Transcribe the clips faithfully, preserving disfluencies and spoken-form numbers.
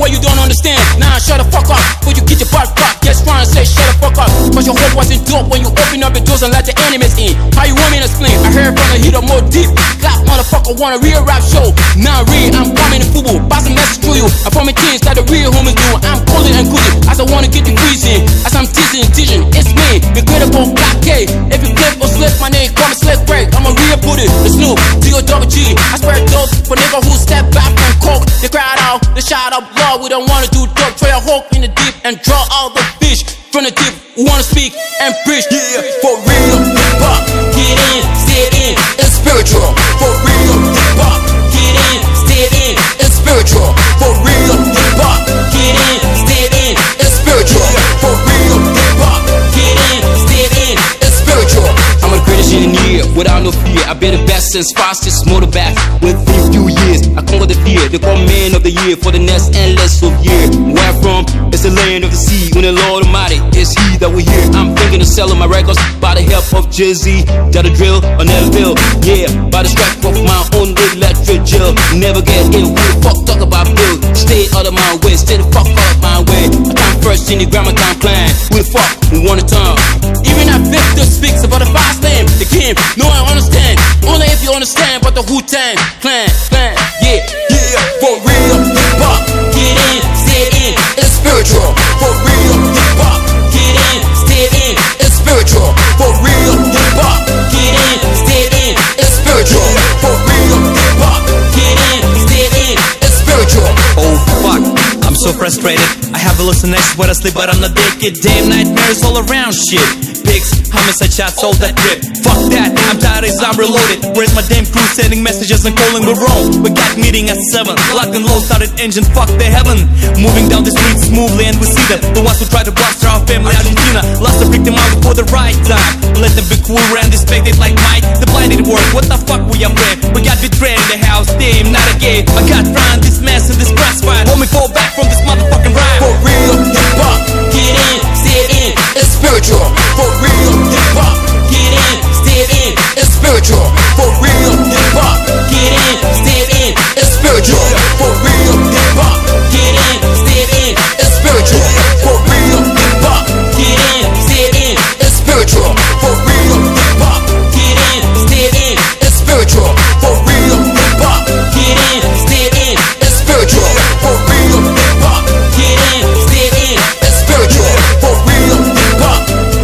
what you don't understand. Nah, shut the fuck up, before you get your butt fucked. Just trying to say shut the fuck up, cause your hope wasn't dope when you open up the doors and let the enemies in. How you want me to explain? I heard from the heat up more deep. That motherfucker want a real rap show. Nah, real, I'm coming in football. Pass a message to you. I promise things that the real homies do. I'm calling and cooling, as I wanna get the freezing. As I'm teasing and teaching, it's me, the credible Black K. If you clip or slip my name, call me Slick Break. I'm a real booty, the Snoop, D O double G. I swear those for niggas who step back from coke. They cried out, they shout out, Lord, we don't wanna do dope. Throw your hook in the deep and draw all the fish from the deep. We wanna speak and preach. Yeah, for real, hip hop. Get in, stay in, it's spiritual. For real, hip hop. Get in, stay in, it's spiritual. For real, hip hop. Get in, stay in, it's spiritual. For real, hip hop. Get in, stay in, it's spiritual. I'm the greatest in the year, without no fear. I've been the best since fastest motorbike. Within a few years, I conquered the fear. They call man of the year for the next endless of year. Where I'm from, it's the land of the sea. When the Lord Almighty is He that we hear. I'm thinking of selling my records by the help of Jay-Z, Dada Drill, or Neville. Yeah, by the strap of my own electric gel. Never get ill. Who the fuck talk about bill? Stay out of my way, stay the fuck out of my way. I time first in the grammar time plan. Who the fuck who want a time? Even if Victor speaks about the fast lane, the game, no I understand. Only if you understand about the Wu-Tang Clan, clan, yeah, yeah. For real, hip hop, get in, stay in, it's spiritual. For real, hip hop, get in, stay in, it's spiritual. For real, hip hop, get in, stay in, it's spiritual. For real, hip hop, get in, stay in, it's spiritual. Oh fuck, I'm so frustrated. I have hallucinations when I sleep, but I'm not naked. Damn nightmares all around, shit. Pigs, homicide shots, all that drip. Fuck that, I'm tired as I'm reloaded. Where's my damn crew sending messages and calling me wrong? We got meeting at seven, locked and low, started engine, fuck the heaven. Moving down the street smoothly and we see them. The ones who try to blast our family, Argentina. Lost the victim out before the right time. Let them be cool and respected like Mike. The blind didn't work, what the fuck we are praying? We got betrayed in the house, damn, not again. I got found this mess and this crossfire. Hold me fall back from this motherfucking ride. For real, hip hop, get in, stay in, it's spiritual. For real, hip hop, get in, stay in, it's spiritual. For real, hip hop, get in, stay in, it's spiritual. For real, hip hop, get in, stay in, it's spiritual. For real, hip hop, get in, stay in, it's spiritual. For real, hip hop, get in, stay in, it's spiritual. For real, hip hop, get in, stay in, it's spiritual. For real, hip hop, get in, stay in, it's spiritual. For real, hip hop,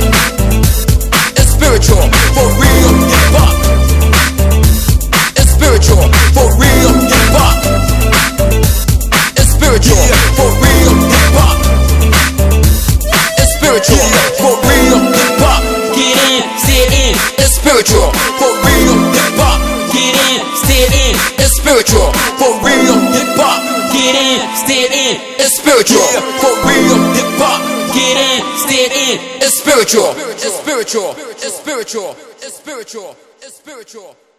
it's spiritual. For real, hip hop, it's spiritual. For real, hip hop, it's spiritual. For real, hip hop, it's spiritual. For real, hip hop, get in, stay in, it's spiritual. For real, hip hop, get in, stay in, it's spiritual. For real, hip hop, get in, stay in, it's spiritual. For real, hip hop, get in, stay in, it's spiritual. It's spiritual. It's spiritual. It's spiritual. It's spiritual.